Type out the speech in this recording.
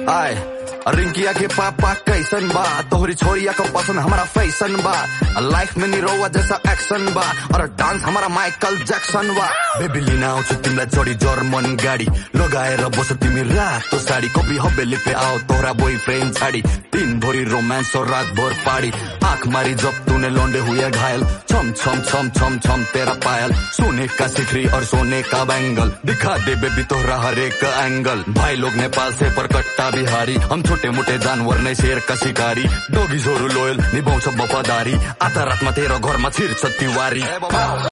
आए रिंकिया के पापा कैसन बा, तोहरी छोरिया को पसंद हमारा फैशन बा, लाइफ में निरोवा जैसा एक्शन बा, और डांस हमारा माइकल जैक्सन बा। बेबी लिन आउँछु तिमीलाई चढी जर्मन गाडी, लगाएर बस तिमी रातो साडी, कपी हवेली पे आओ तोहरा बॉयफ्रेंड छाडी, दिन भरी रोमांस और रात भर पार्टी, आंख मारी जब तूने लौंडे हुए घायल, छम छम छम छम छम तेरा पायल, सोने का सिकरी और सोने का बैंगल, दिखा दे बेबी तोहरा हर एक एंगल। भाई लोग नेपाल से पर कट्टा बिहारी, हम छोटे मोटे जानवर नै शेर का शिकारी, डोगी जोरू लोयल निभाउँछ वफादारी, आधा रातमा तेरो घरमा छिर्छ तिवारी।